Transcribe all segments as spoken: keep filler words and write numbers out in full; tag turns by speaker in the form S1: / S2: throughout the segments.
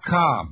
S1: com.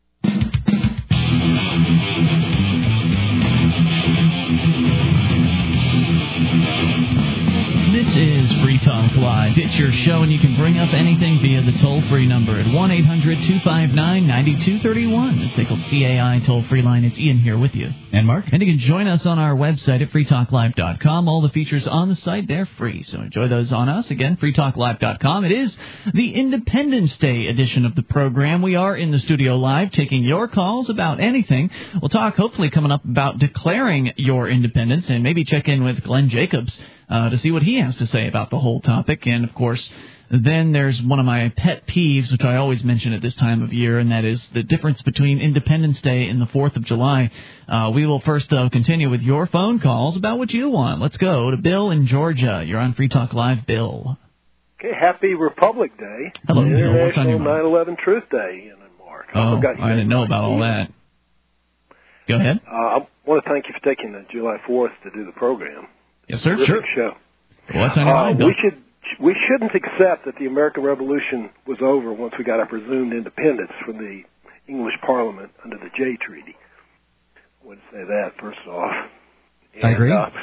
S2: This is Free Talk Live. It's your show, and you can bring up anything via the toll-free number at one eight hundred two five nine nine two three one. The S A C L C A I toll-free line. It's Ian here with you.
S3: And Mark.
S2: And you can join us on our website at free talk live dot com. All the features on the site, they're free, so enjoy those on us. Again, free talk live dot com. It is the Independence Day edition of the program. We are in the studio live taking your calls about anything. We'll talk, hopefully, coming up about declaring your independence, and maybe check in with Glenn Jacobs Uh, to see what he has to say about the whole topic. And, of course, then there's one of my pet peeves, which I always mention at this time of year, and that is the difference between Independence Day and the fourth of July. Uh, we will first, though, continue with your phone calls about what you want. Let's go to Bill in Georgia. You're on Free Talk Live, Bill.
S4: Okay, happy Republic Day.
S2: Hello, Bill. What's on your mind?
S4: International nine eleven Truth Day in March.
S2: Oh, I, I didn't know about all that. Go ahead.
S4: Uh, I want to thank you for taking the July fourth to do the program.
S2: Yes, sir.
S4: Terrific
S2: Sure.
S4: Show.
S2: What's on your
S4: uh,
S2: mind, Bill?
S4: We should we shouldn't accept that the American Revolution was over once we got our presumed independence from the English Parliament under the Jay Treaty. I want to say that first off. And,
S3: I agree.
S4: Uh,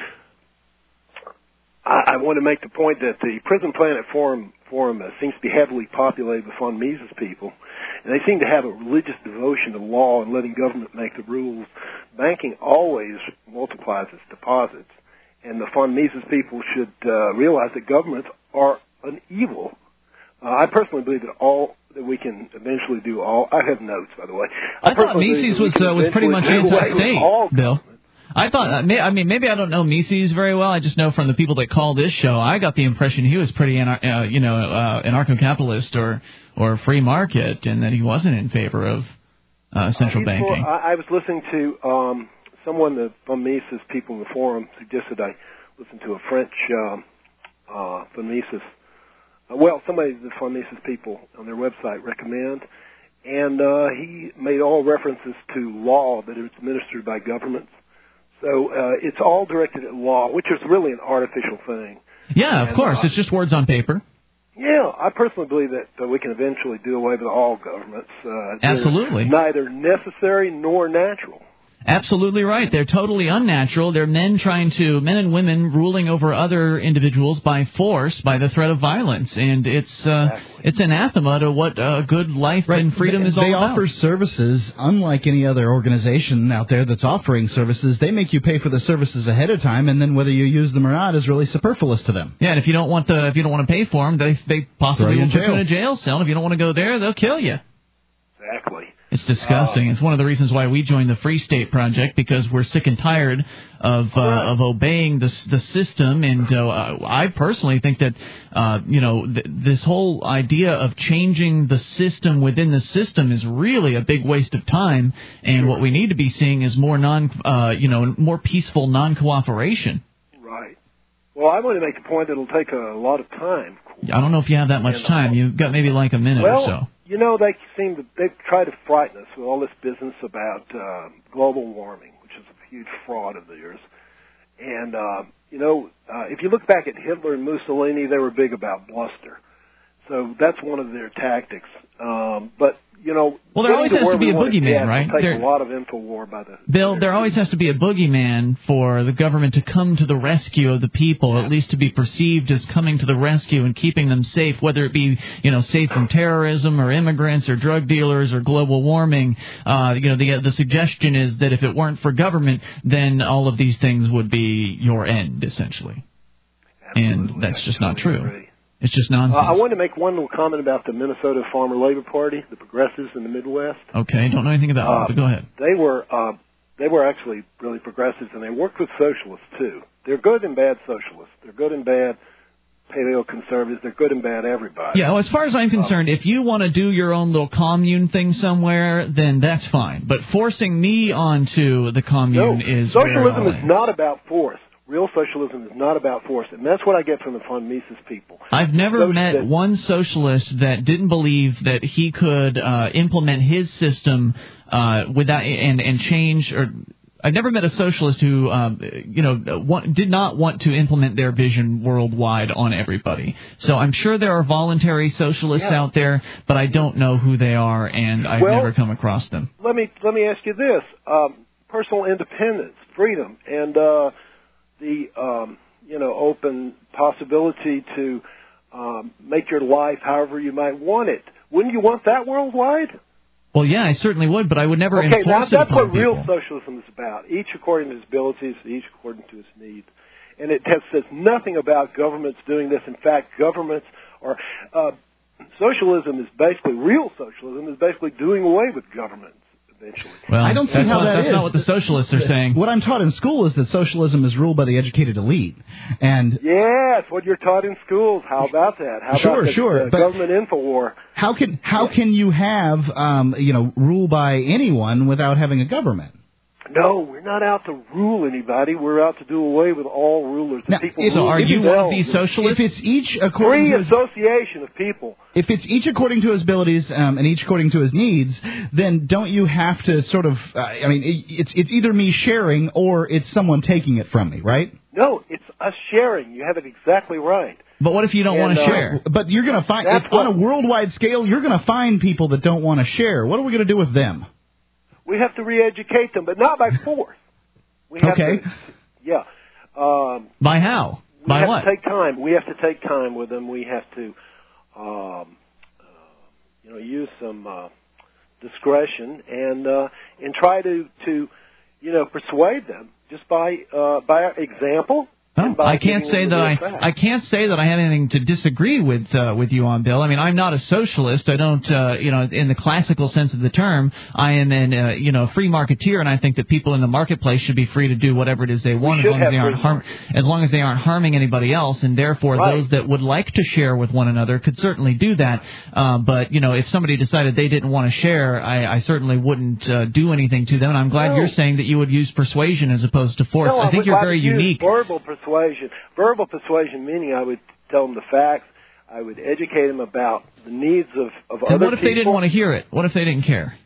S4: I, I want to make the point that the Prison Planet Forum forum uh, seems to be heavily populated with von Mises people, and they seem to have a religious devotion to law and letting government make the rules. Banking always multiplies its deposits. And the von Mises people should uh, realize that governments are an evil. Uh, I personally believe that all that we can eventually do all. I have notes, by the way.
S2: I, I thought Mises was uh, was pretty much anti-state, Bill. I thought. I mean, maybe I don't know Mises very well. I just know from the people that call this show, I got the impression he was pretty, anar- uh, you know, uh, anarcho-capitalist or or free market, and that he wasn't in favor of uh, central
S4: uh,
S2: banking.
S4: For, I, I was listening to. Um, Someone, the von Mises people in the forum, suggested I listen to a French um, uh, von Mises. Uh, well, somebody, the von Mises people on their website recommend, and uh, he made all references to law that is administered by governments. So uh, it's all directed at law, which is really an artificial thing.
S2: Yeah, of
S4: and,
S2: course.
S4: Uh,
S2: it's just words on paper.
S4: Yeah, I personally believe that uh, we can eventually do away with all governments. Uh,
S2: Absolutely.
S4: Neither necessary nor natural.
S2: Absolutely right. They're totally unnatural. They're men trying to, men and women ruling over other individuals by force, by the threat of violence. And it's uh,
S4: exactly.
S2: it's anathema to what uh, good life
S3: right.
S2: and freedom
S3: they,
S2: is all
S3: they
S2: about.
S3: They offer services, unlike any other organization out there that's offering services. They make you pay for the services ahead of time, and then whether you use them or not is really superfluous to them.
S2: Yeah, and if you don't want to, if you don't want to pay for them, they they possibly will put you in a jail cell. And if you don't want to go there, they'll kill you.
S4: Exactly.
S2: It's disgusting.
S4: Uh,
S2: it's one of the reasons why we joined the Free State Project, because we're sick and tired of uh,
S4: right.
S2: of obeying the the system. And uh, I personally think that uh, you know th- this whole idea of changing the system within the system is really a big waste of time. And
S4: sure.
S2: what we need to be seeing is more non uh, you know more peaceful non-cooperation.
S4: Right. Well, I want to make the point that it'll take a lot of time.
S2: I don't know if you have that much time. You've got maybe like a minute
S4: well,
S2: or so.
S4: You know, they seem to, they try to frighten us with all this business about uh, global warming, which is a huge fraud of theirs. And, uh, you know, uh, if you look back at Hitler and Mussolini, they were big about bluster. So that's one of their tactics. Um, but, you know,
S2: well, there always
S4: to
S2: has to be a
S4: boogeyman,
S2: get, right?
S4: Take
S2: there,
S4: a lot of info war by the
S2: Bill, there always has to be a boogeyman for the government to come to the rescue of the people, yeah. at least to be perceived as coming to the rescue and keeping them safe, whether it be, you know, safe from terrorism or immigrants or drug dealers or global warming. Uh, you know, the the suggestion is that if it weren't for government, then all of these things would be your end, essentially.
S4: Absolutely.
S2: And that's just not true.
S4: Agree.
S2: It's just nonsense.
S4: Uh, I wanted to make one little comment about the Minnesota Farmer Labor Party, the progressives in the Midwest.
S2: Okay, don't know anything about
S4: uh,
S2: it, but go ahead.
S4: They were uh, they were actually really progressives, and they worked with socialists too. They're good and bad socialists. They're good and bad paleo-conservatives. They're good and bad everybody.
S2: Yeah, well, as far as I'm concerned, uh, if you want to do your own little commune thing somewhere, then that's fine. But forcing me onto the commune
S4: no,
S2: is
S4: socialism is not about force. Real socialism is not about force, and that's what I get from the von Mises people.
S2: I've never
S4: Those
S2: met
S4: that,
S2: one socialist that didn't believe that he could uh, implement his system uh, without and and change or I've never met a socialist who, um, you know, want, did not want to implement their vision worldwide on everybody. So I'm sure there are voluntary socialists
S4: yeah.
S2: out there, but I don't know who they are, and I've
S4: well,
S2: never come across them.
S4: Let me let me ask you this: um, personal independence, freedom, and uh, the um, you know open possibility to um, make your life however you might want it. Wouldn't you want that worldwide?
S2: Well, yeah, I certainly would, but I would never
S4: okay,
S2: enforce
S4: now
S2: it
S4: that's
S2: upon
S4: what real
S2: people.
S4: socialism is about. Each according to his abilities, each according to his needs. And it has, says nothing about governments doing this. In fact, governments are... Uh, socialism is basically, real socialism is basically doing away with governments eventually.
S2: Well,
S3: I don't see
S2: that's
S3: how
S2: not,
S3: that
S2: that's
S3: is.
S2: not what the socialists are saying.
S3: What I'm taught in school is that socialism is ruled by the educated elite. And
S4: yes, what you're taught in schools. How about that? How
S3: sure,
S4: about the,
S3: sure,
S4: the
S3: but
S4: government infowar?
S3: How can how can you have um, you know rule by anyone without having a government?
S4: No, we're not out to rule anybody. We're out to do away with all rulers. The
S3: Now,
S4: people
S3: if-
S2: So
S4: rule
S2: are you one of
S4: themselves.
S2: these socialists?
S3: If it's each according
S4: Free
S3: to his,
S4: association of people.
S3: if it's each according to his abilities um, and each according to his needs, then don't you have to sort of? Uh, I mean, it, it's it's either me sharing or it's someone taking it from me, right?
S4: No, it's us sharing. You have it exactly right.
S2: But what if you don't
S4: And,
S2: want to
S4: uh,
S2: share?
S3: But you're going to find
S4: That's
S3: if on a
S4: what-
S3: worldwide scale, you're going to find people that don't want to share. What are we going to do with them?
S4: We have to re-educate them, but not by force. We have
S3: Okay.
S4: To, yeah. Um,
S2: By how?
S4: we
S2: By
S4: have
S2: what?
S4: to take time. We have to take time with them. We have to, um, uh, you know, use some uh, discretion and uh, and try to to, you know, persuade them just by uh, by example.
S2: No, I can't say that I I can't say that I have anything to disagree with uh, with you on, Bill. I mean, I'm not a socialist. I don't, uh, you know, in the classical sense of the term, I am an, uh, you know, free marketeer, and I think that people in the marketplace should be free to do whatever it is they want, as
S4: should
S2: long as
S4: have
S2: they aren't
S4: free
S2: harm, as long as they aren't harming anybody else, and therefore
S4: Right.
S2: those that would like to share with one another could certainly do that. Uh, but you know, if somebody decided they didn't want to share, I, I certainly wouldn't uh, do anything to them. And I'm glad
S4: No.
S2: you're saying that you would use persuasion as opposed to force.
S4: No,
S2: I think
S4: would-
S2: you're
S4: I
S2: very
S4: would use
S2: unique.
S4: Verbal persuasion. Verbal persuasion meaning I would tell them the facts. I would educate them about the needs of, of
S2: And
S4: other
S2: what if
S4: people.
S2: they didn't want to hear it? What if they didn't care?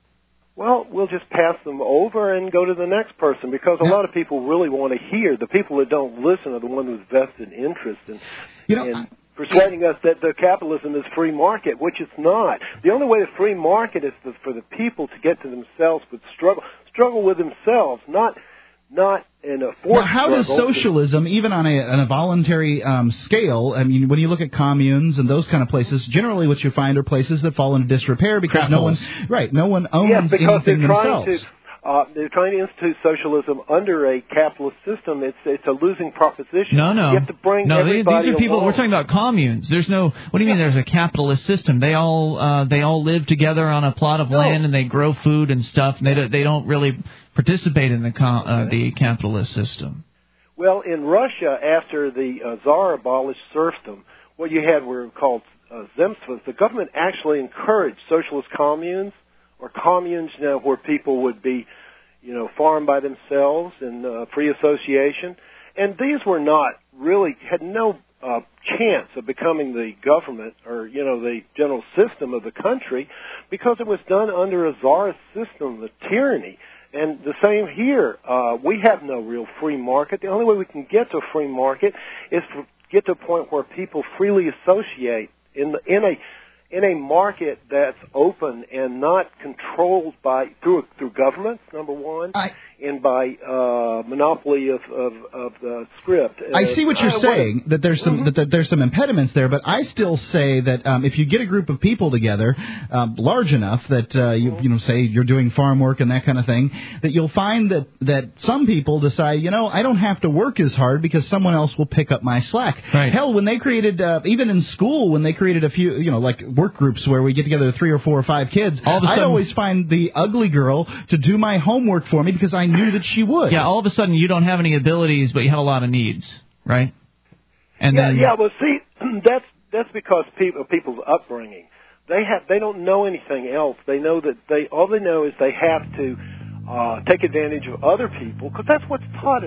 S4: Well, we'll just pass them over and go to the next person because a lot of people really want to hear. The people that don't listen are the ones with vested interest in,
S3: You know,
S4: in persuading us that the capitalism is free market, which it's not. The only way to free market is to, for the people to get to themselves with struggle, struggle with themselves, not not in a forced
S3: Now, how does
S4: struggle.
S3: socialism, even on a, on a voluntary um, scale, I mean, when you look at communes and those kind of places, generally what you find are places that fall into disrepair because
S2: Crap
S3: no one,
S2: holes.
S3: right, no one owns
S4: Yes, because they're
S3: anything
S4: trying
S3: themselves.
S4: to uh, they're trying to institute socialism under a capitalist system. It's it's a losing proposition.
S2: No, no.
S4: You have to bring
S2: no, they,
S4: everybody
S2: these are people.
S4: along.
S2: We're talking about communes. There's no. What do you mean? There's a capitalist system. They all uh, they all live together on a plot of
S4: No.
S2: land and they grow food and stuff. And they don't, they don't really participate in the com, uh, the capitalist system.
S4: Well, in Russia, after the uh, Tsar abolished serfdom, what you had were called uh, zemstvas. The government actually encouraged socialist communes or communes, you know, where people would be, you know, farm by themselves and uh, free association. And these were not really, had no uh, chance of becoming the government or, you know, the general system of the country because it was done under a czarist system of tyranny. And the same here. Uh, we have no real free market. The only way we can get to a free market is to get to a point where people freely associate in the, in a in a market that's open and not controlled by through through governments. Number one,
S3: I,
S4: and by uh, monopoly of of, of the script.
S3: I see what you're
S4: Uh,
S3: saying, that there's some
S4: Mhm.
S3: that, that there's some impediments there, but I still say that um, if you get a group of people together um, large enough that uh, you you know say you're doing farm work and that kind of thing, that you'll find that that some people decide, you know, I don't have to work as hard because someone else will pick up my slack.
S2: Right.
S3: Hell, when they created uh, even in school when they created a few you know like work groups where we get together three or four or five kids,
S2: All of a
S3: I'd
S2: sudden-
S3: always find the ugly girl to do my homework for me because I knew that she would.
S2: Yeah, all of a sudden you don't have any abilities, but you have a lot of needs, right? And
S4: yeah,
S2: then
S4: yeah. Well, see, that's that's because people people's upbringing. They have they don't know anything else. They know that they all they know is they have to uh, take advantage of other people because that's what's taught in the society.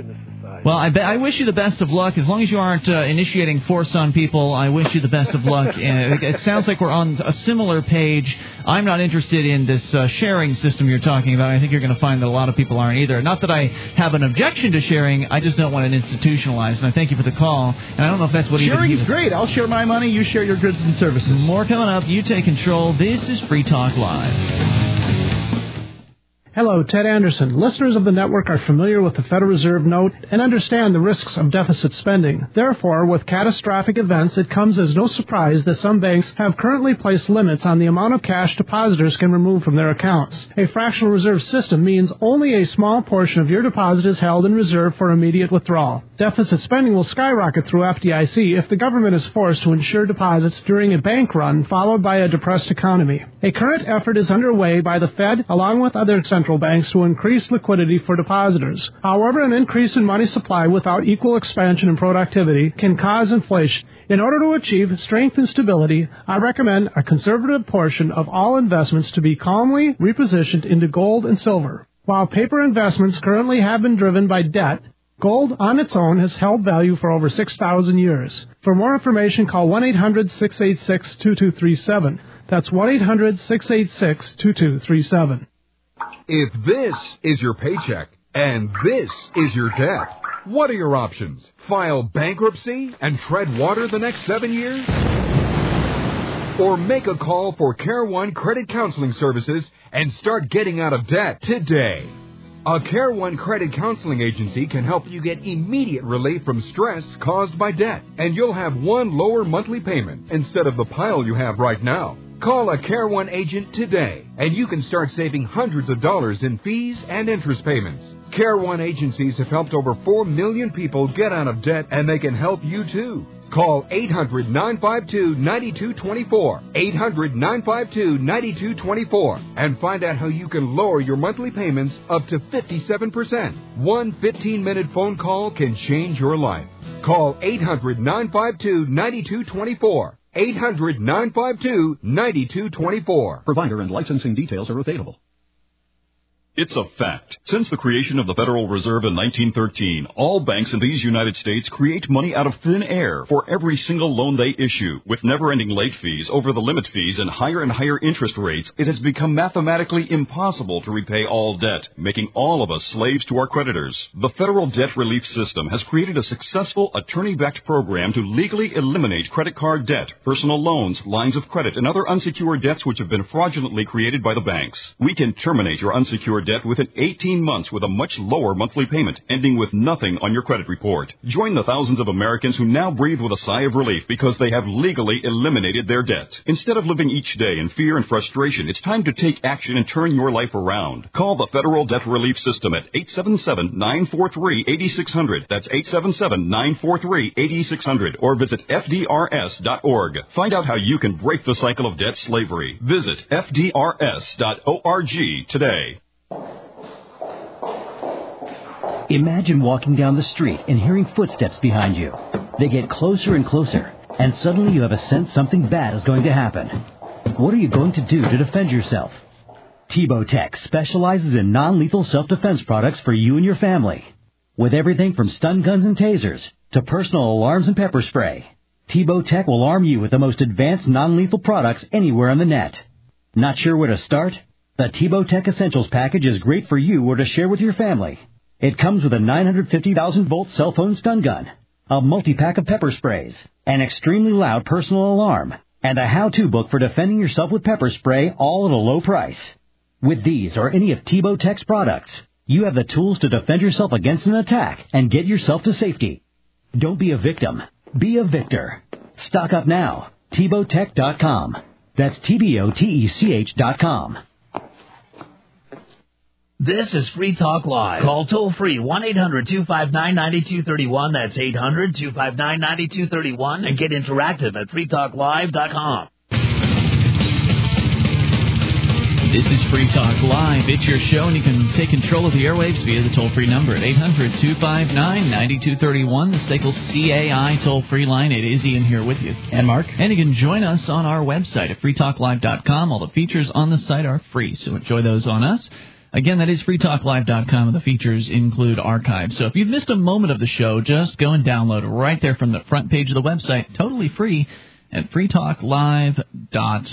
S4: advice.
S2: Well, I, be- I wish you the best of luck. As long as you aren't uh, initiating force on people, I wish you the best of luck. Uh, it, it sounds like we're on a similar page. I'm not interested in this uh, sharing system you're talking about. I think you're going to find that a lot of people aren't either. Not that I have an objection to sharing. I just don't want it institutionalized. And I thank you for the call. And I don't know if that's what
S3: sharing
S2: even
S3: is great. I'll share my money. You share your goods and services.
S2: More coming up. You take control. This is Free Talk Live.
S1: Hello, Ted Anderson. Listeners of the network are familiar with the Federal Reserve note and understand the risks of deficit spending. Therefore, with catastrophic events, it comes as no surprise that some banks have currently placed limits on the amount of cash depositors can remove from their accounts. A fractional reserve system means only a small portion of your deposit is held in reserve for immediate withdrawal. Deficit spending will skyrocket through F D I C if the government is forced to insure deposits during a bank run followed by a depressed economy. A current effort is underway by the Fed along with other central banks to increase liquidity for depositors. However, an increase in money supply without equal expansion and productivity can cause inflation. In order to achieve strength and stability, I recommend a conservative portion of all investments to be calmly repositioned into gold and silver. While paper investments currently have been driven by debt, gold on its own has held value for over six thousand years. For more information, call one eight hundred, six eight six, two two three seven. That's one eight hundred, six eight six, two two three seven.
S5: If this is your paycheck and this is your debt, what are your options? File bankruptcy and tread water the next seven years? Or make a call for Care One Credit Counseling Services and start getting out of debt today. A Care One Credit Counseling Agency can help you get immediate relief from stress caused by debt, and you'll have one lower monthly payment instead of the pile you have right now. Call a Care One agent today, and you can start saving hundreds of dollars in fees and interest payments. Care One agencies have helped over four million people get out of debt, and they can help you too. Call eight hundred, nine five two, nine two two four, eight hundred, nine five two, nine two two four, and find out how you can lower your monthly payments up to fifty-seven percent. One fifteen-minute phone call can change your life. Call eight hundred, nine five two, nine two two four. eight hundred, nine five two, nine two two four.
S6: Provider and licensing details are available.
S7: It's a fact. Since the creation of the Federal Reserve in nineteen thirteen, all banks in these United States create money out of thin air for every single loan they issue. With never-ending late fees, over-the-limit fees, and higher and higher interest rates, it has become mathematically impossible to repay all debt, making all of us slaves to our creditors. The Federal Debt Relief System has created a successful attorney-backed program to legally eliminate credit card debt, personal loans, lines of credit, and other unsecured debts which have been fraudulently created by the banks. We can terminate your unsecured debt within eighteen months with a much lower monthly payment, ending with nothing on your credit report. Join the thousands of Americans who now breathe with a sigh of relief because they have legally eliminated their debt. Instead of living each day in fear and frustration, it's time to take action and turn your life around. Call the Federal Debt Relief System at eight seven seven, nine four three, eight six zero zero. That's eight seven seven, nine four three, eight six zero zero. Or visit F D R S dot org. Find out how you can break the cycle of debt slavery. Visit F D R S dot org today.
S8: Imagine walking down the street and hearing footsteps behind you. They get closer and closer, and suddenly you have a sense something bad is going to happen. What are you going to do to defend yourself? Tebow Tech specializes in non-lethal self-defense products for you and your family. With everything from stun guns and tasers to personal alarms and pepper spray, Tebow Tech will arm you with the most advanced non-lethal products anywhere on the net. Not sure where to start? The Tebow Tech Essentials package is great for you or to share with your family. It comes with a nine hundred fifty thousand volt cell phone stun gun, a multi-pack of pepper sprays, an extremely loud personal alarm, and a how-to book for defending yourself with pepper spray, all at a low price. With these or any of Tebow Tech's products, you have the tools to defend yourself against an attack and get yourself to safety. Don't be a victim. Be a victor. Stock up now. Tebow Tech dot com. That's T B O T E C H dot com.
S9: This is Free Talk Live. Call toll-free one eight hundred, two five nine, nine two three one. That's eight hundred, two five nine, nine two three one. And get interactive at free talk live dot com.
S2: This is Free Talk Live. It's your show, and you can take control of the airwaves via the toll-free number at eight hundred, two five nine, nine two three one, the S A C L C A I toll-free line. It is Ian here with you.
S3: And Mark.
S2: And you can join us on our website at free talk live dot com. All the features on the site are free, so enjoy those on us. Again, that is free talk live dot com, and the features include archives. So if you've missed a moment of the show, just go and download it right there from the front page of the website, totally free, at free talk live dot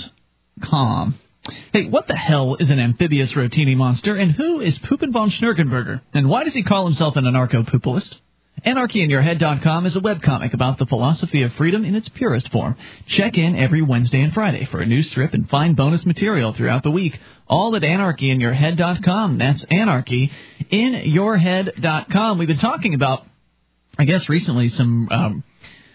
S2: com. Hey, what the hell is an amphibious rotini monster, and who is Poopin' von Schnurkenberger, and why does he call himself an anarcho-poopalist? anarchy in your head dot com is a webcomic about the philosophy of freedom in its purest form. Check in every Wednesday and Friday for a new strip and find bonus material throughout the week, all at anarchy in your head dot com. That's anarchy in your head dot com. We've been talking about, I guess recently, some... Um,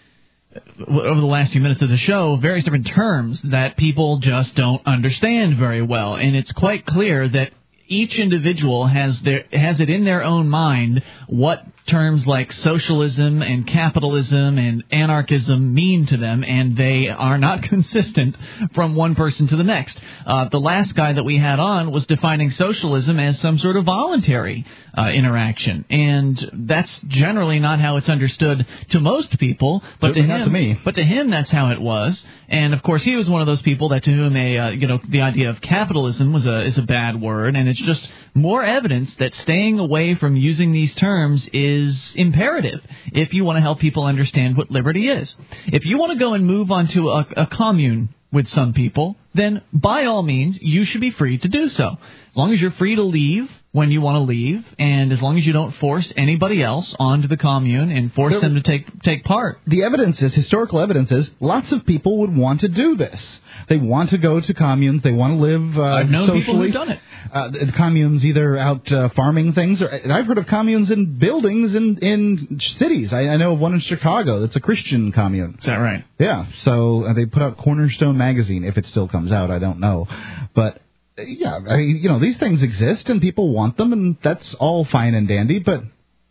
S2: over the last few minutes of the show, various different terms that people just don't understand very well. And it's quite clear that each individual has their has it in their own mind what terms like socialism and capitalism and anarchism mean to them, and they are not consistent from one person to the next. Uh, the last guy that we had on was defining socialism as some sort of voluntary uh, interaction, and that's generally not how it's understood to most people. But to him,
S3: not to me.
S2: But to him, that's how it was. And of course, he was one of those people that to whom a uh, you know the idea of capitalism was a is a bad word, and it's just more evidence that staying away from using these terms is imperative if you want to help people understand what liberty is. If you want to go and move on to a, a commune with some people, then by all means, you should be free to do so. As long as you're free to leave when you want to leave, and as long as you don't force anybody else onto the commune and force
S3: there,
S2: them to take take part.
S3: The evidence is, historical evidence is, lots of people would want to do this. They want to go to communes. They want to live uh,
S2: I've known
S3: socially.
S2: people who've done it.
S3: Uh, the communes either out uh, farming things, or and I've heard of communes in buildings in, in cities. I, I know of one in Chicago that's a Christian commune.
S2: Is that right?
S3: Yeah. So uh, they put out Cornerstone magazine, if it still comes out. I don't know. But, uh, yeah, I, you know, these things exist and people want them, and that's all fine and dandy, but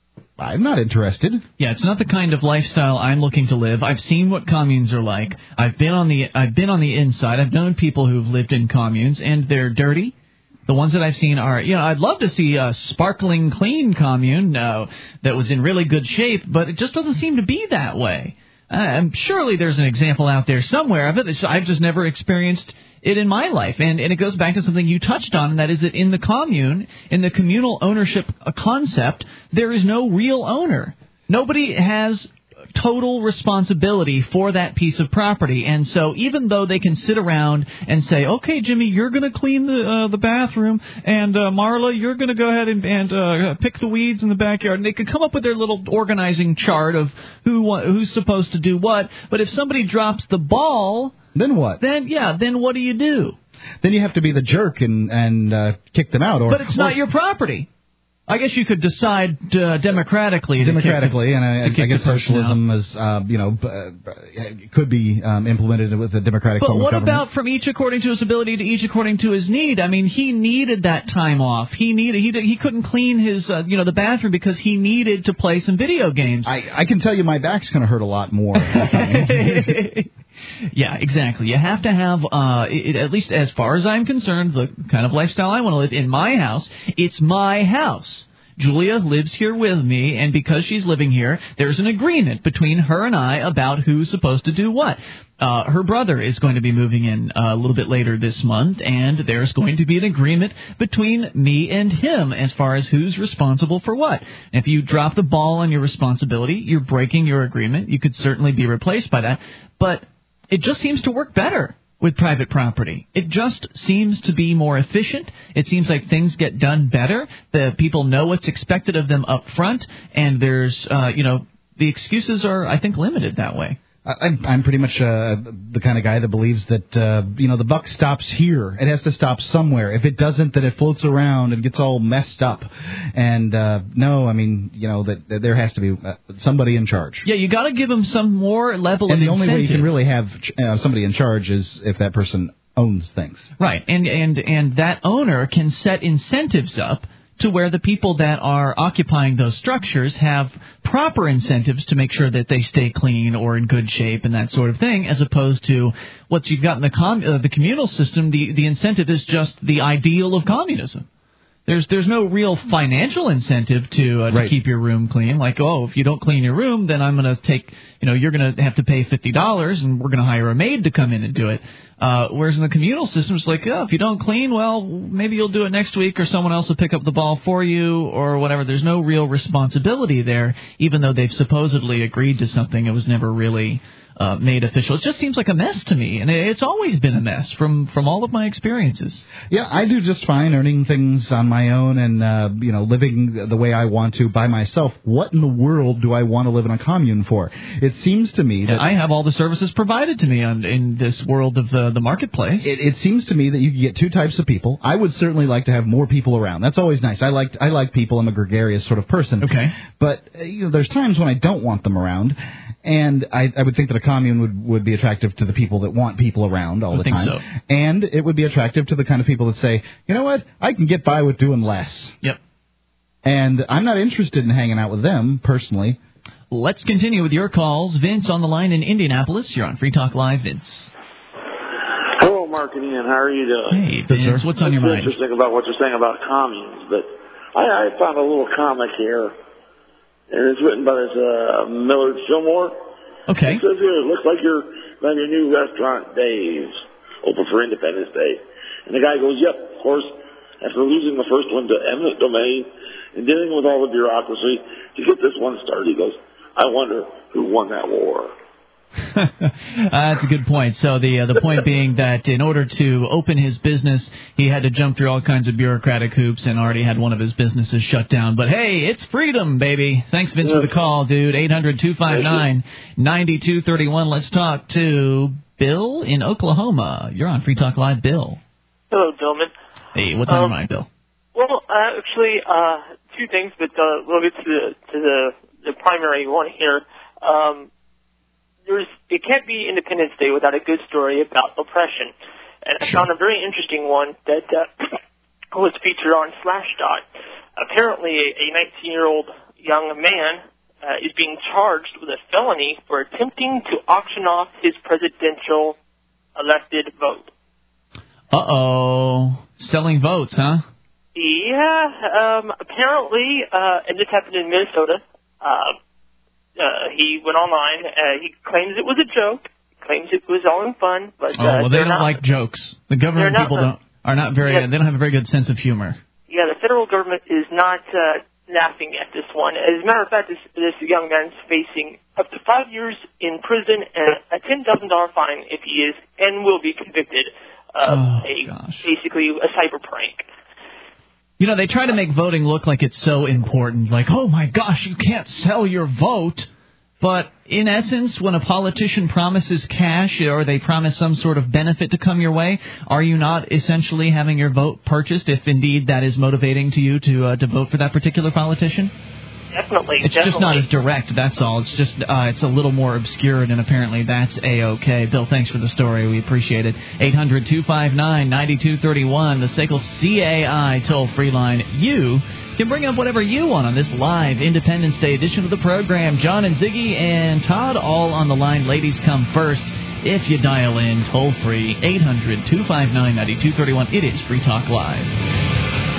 S3: I'm not interested.
S2: Yeah, it's not the kind of lifestyle I'm looking to live. I've seen what communes are like. I've been on the I've been on the inside. I've known people who've lived in communes, and they're dirty. The ones that I've seen are, you know, I'd love to see a sparkling clean commune uh, that was in really good shape, but it just doesn't seem to be that way. Um, surely there's an example out there somewhere of it. I've just never experienced it in my life. And, and it goes back to something you touched on, and that is that in the commune, in the communal ownership concept, there is no real owner. Nobody has total responsibility for that piece of property. And so even though they can sit around and say, okay, Jimmy, you're going to clean the uh, the bathroom, and uh, Marla, you're going to go ahead and, and uh, pick the weeds in the backyard, and they could come up with their little organizing chart of who who's supposed to do what. But if somebody drops the ball,
S3: then what?
S2: Then, yeah, then what do you do?
S3: Then you have to be the jerk and, and uh, kick them out. Or,
S2: but it's not or, your property. I guess you could decide uh, democratically.
S3: Democratically,
S2: the,
S3: and I, I guess socialism is, uh, you know, uh, could be um, implemented with a democratic
S2: but
S3: form of
S2: what
S3: government.
S2: about from each according to his ability to each according to his need? I mean, he needed that time off. He needed he did, he couldn't clean his uh, you know the bathroom because he needed to play some video games.
S3: I, I can tell you, my back's going to hurt a lot more.
S2: Yeah, exactly. You have to have, uh, it, at least as far as I'm concerned, the kind of lifestyle I want to live in my house. It's my house. Julia lives here with me, and because she's living here, there's an agreement between her and I about who's supposed to do what. Uh, her brother is going to be moving in uh, a little bit later this month, and there's going to be an agreement between me and him as far as who's responsible for what. If you drop the ball on your responsibility, you're breaking your agreement. You could certainly be replaced by that, but it just seems to work better with private property. It just seems to be more efficient. It seems like things get done better. The people know what's expected of them up front, and there's, uh, you know, the excuses are, I think, limited that way.
S3: I'm, I'm pretty much uh, the kind of guy that believes that, uh, you know, the buck stops here. It has to stop somewhere. If it doesn't, then it floats around and gets all messed up. And, uh, no, I mean, you know, that, that there has to be uh, somebody in charge.
S2: Yeah, you got to give them some more level
S3: and
S2: of
S3: incentive. And the only way you can really have uh, somebody in charge is if that person owns things.
S2: Right, and, and, and that owner can set incentives up to where the people that are occupying those structures have proper incentives to make sure that they stay clean or in good shape and that sort of thing, as opposed to what you've got in the com- uh, the communal system. The, the incentive is just the ideal of communism. there's there's no real financial incentive to, uh, to
S3: Right.
S2: keep your room clean. Like, oh, if you don't clean your room, then I'm going to take, you know, you're going to have to pay fifty dollars, and we're going to hire a maid to come in and do it. Uh, whereas in the communal system, it's like, oh, if you don't clean, well, maybe you'll do it next week, or someone else will pick up the ball for you, or whatever. There's no real responsibility there, even though they've supposedly agreed to something. It was never really uh, made official. It just seems like a mess to me, and it's always been a mess from, from all of my experiences.
S3: Yeah, I do just fine earning things on my own and, uh, you know, living the way I want to by myself. What in the world do I want to live in a commune for? It seems to me that...
S2: I have all the services provided to me on, in this world of the, the marketplace.
S3: It, it seems to me that you can get two types of people. I would certainly like to have more people around. That's always nice. I like I like people. I'm a gregarious sort of person.
S2: Okay.
S3: But uh, you know, there's times when I don't want them around, and I, I would think that a commune would, would be attractive to the people that want people around all
S2: I
S3: the
S2: think
S3: time.
S2: so.
S3: And it would be attractive to the kind of people that say, you know what, I can get by with doing less.
S2: Yep.
S3: And I'm not interested in hanging out with them, personally.
S2: Let's continue with your calls. Vince on the line in Indianapolis. You're on Free Talk Live, Vince.
S10: Hello, Mark and Ian. How are you doing?
S2: Hey, Vince, what's on your
S10: It's
S2: mind?
S10: interesting about what you're saying about communes, but I, I found a little comic here, and it's written by this uh, Millard Fillmore.
S2: Okay.
S10: It says here, it looks like you're like your new restaurant, Dave's, open for Independence Day. And the guy goes, yep, of course, after losing the first one to eminent domain and dealing with all the bureaucracy to get this one started, he goes, I wonder who won that war.
S2: uh, that's a good point. So the uh, the point being that in order to open his business, he had to jump through all kinds of bureaucratic hoops and already had one of his businesses shut down. But hey, it's freedom, baby. Thanks, Vince, for the call, dude. eight hundred two five nine nine two three one. Let's talk to Bill in Oklahoma. You're on Free Talk Live, Bill.
S11: Hello, gentlemen.
S2: Hey, what's on
S11: um,
S2: your mind, Bill?
S11: Well, uh, actually, uh, two things, but uh, we'll get to the to the, the primary one here. Um, There's, it can't be Independence Day without a good story about oppression. And I found a very interesting one that uh, was featured on Slashdot. Apparently, a nineteen-year-old young man uh, is being charged with a felony for attempting to auction off his presidential elected vote.
S2: Uh-oh. Selling votes, huh?
S11: Yeah, um, apparently, uh, and this happened in Minnesota, uh, Uh, he went online. Uh, he claims it was a joke. Claims it was all in fun, but uh,
S2: oh, well, they don't
S11: not,
S2: like jokes. The government
S11: not,
S2: people
S11: uh,
S2: don't are not very.
S11: yeah.
S2: They don't have a very good sense of humor.
S11: Yeah, the federal government is not uh, laughing at this one. As a matter of fact, this, this young man's facing up to five years in prison and a ten thousand dollar fine if he is and will be convicted of
S2: oh,
S11: a
S2: gosh.
S11: basically a cyber prank.
S2: You know, they try to make voting look like it's so important. Like, oh, my gosh, you can't sell your vote. But in essence, when a politician promises cash or they promise some sort of benefit to come your way, are you not essentially having your vote purchased if indeed that is motivating to you to uh, to vote for that particular politician?
S11: Definitely.
S2: It's
S11: definitely.
S2: just not as direct, that's all. It's just, uh, it's a little more obscured, and apparently that's A-OK. Bill, thanks for the story. We appreciate it. eight hundred two five nine nine two three one, the S A C L C A I toll-free line. You can bring up whatever you want on this live Independence Day edition of the program. John and Ziggy and Todd all on the line. Ladies come first. If you dial in toll-free, eight hundred two five nine nine two three one. It is Free Talk Live.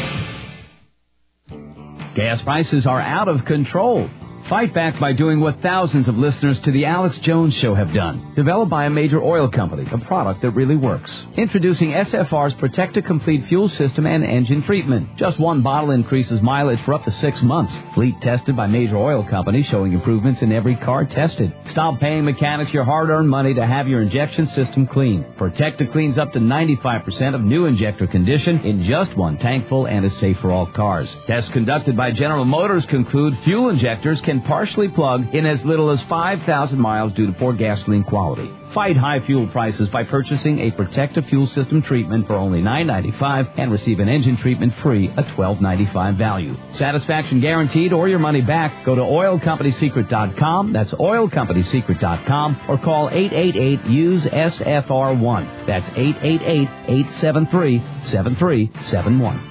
S12: Gas prices are out of control. Fight back by doing what thousands of listeners to the Alex Jones Show have done. Developed by a major oil company, a product that really works. Introducing S F R's Protect to Complete fuel system and engine treatment. Just one bottle increases mileage for up to six months. Fleet tested by major oil companies, showing improvements in every car tested. Stop paying mechanics your hard-earned money to have your injection system cleaned. Protecta cleans up to ninety-five percent of new injector condition in just one tank full and is safe for all cars. Tests conducted by General Motors conclude fuel injectors can partially plug in as little as five thousand miles due to poor gasoline quality. Fight high fuel prices by purchasing a Protecta fuel system treatment for only nine ninety-five and receive an engine treatment free, a twelve ninety-five value. Satisfaction guaranteed or your money back. Go to oil company secret dot com. That's oil company secret dot com or call eight eight eight use S F R one. That's eight eight eight eight seven three seven three seven one.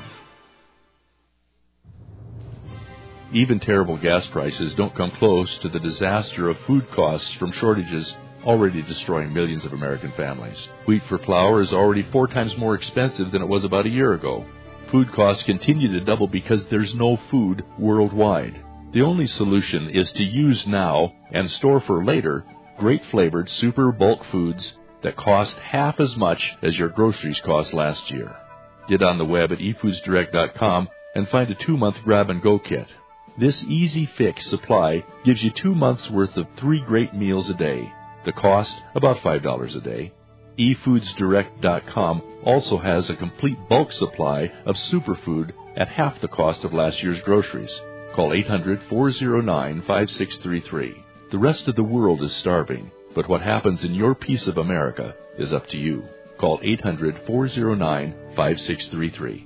S13: Even terrible gas prices don't come close to the disaster of food costs from shortages already destroying millions of American families. Wheat for flour is already four times more expensive than it was about a year ago. Food costs continue to double because there's no food worldwide. The only solution is to use now and store for later great flavored super bulk foods that cost half as much as your groceries cost last year. Get on the web at e foods direct dot com and find a two-month grab-and-go kit. This easy fix supply gives you two months' worth of three great meals a day. The cost, about five dollars a day. e foods direct dot com also has a complete bulk supply of superfood at half the cost of last year's groceries. Call eight hundred, four oh nine, five six three three. The rest of the world is starving, but what happens in your piece of America is up to you. Call eight hundred, four oh nine, five six three three.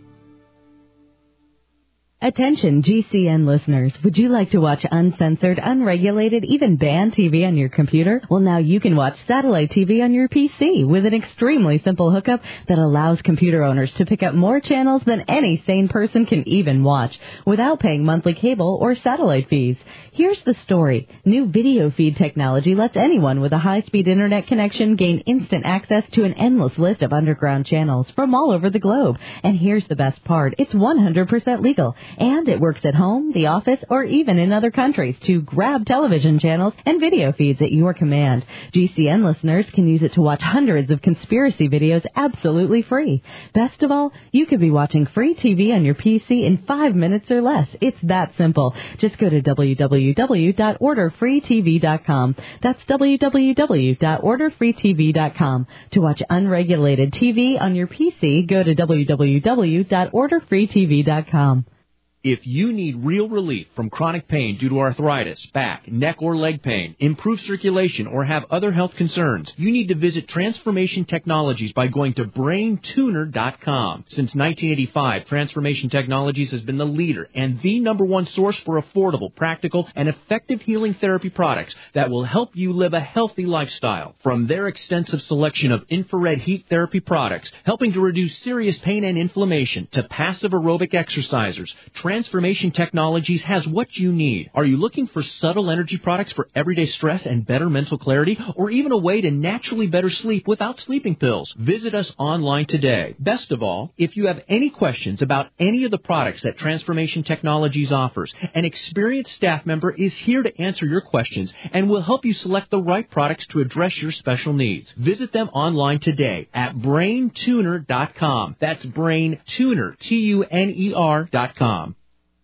S14: Attention G C N listeners, would you like to watch uncensored, unregulated, even banned T V on your computer? Well, now you can watch satellite T V on your P C with an extremely simple hookup that allows computer owners to pick up more channels than any sane person can even watch without paying monthly cable or satellite fees. Here's the story. New video feed technology lets anyone with a high-speed internet connection gain instant access to an endless list of underground channels from all over the globe. And here's the best part. It's one hundred percent legal. And it works at home, the office, or even in other countries to grab television channels and video feeds at your command. G C N listeners can use it to watch hundreds of conspiracy videos absolutely free. Best of all, you could be watching free T V on your P C in five minutes or less. It's that simple. Just go to w w w dot order free t v dot com. That's w w w dot order free t v dot com. To watch unregulated T V on your P C, go to w w w dot order free t v dot com.
S15: If you need real relief from chronic pain due to arthritis, back, neck, or leg pain, improved circulation, or have other health concerns, you need to visit Transformation Technologies by going to brain tuner dot com. Since nineteen eighty-five, Transformation Technologies has been the leader and the number one source for affordable, practical, and effective healing therapy products that will help you live a healthy lifestyle. From their extensive selection of infrared heat therapy products, helping to reduce serious pain and inflammation, to passive aerobic exercisers, Transformation Technologies has what you need. Are you looking for subtle energy products for everyday stress and better mental clarity, or even a way to naturally better sleep without sleeping pills? Visit us online today. Best of all, if you have any questions about any of the products that Transformation Technologies offers, an experienced staff member is here to answer your questions and will help you select the right products to address your special needs. Visit them online today at brain tuner dot com. That's Brain Tuner, T U N E R dot com.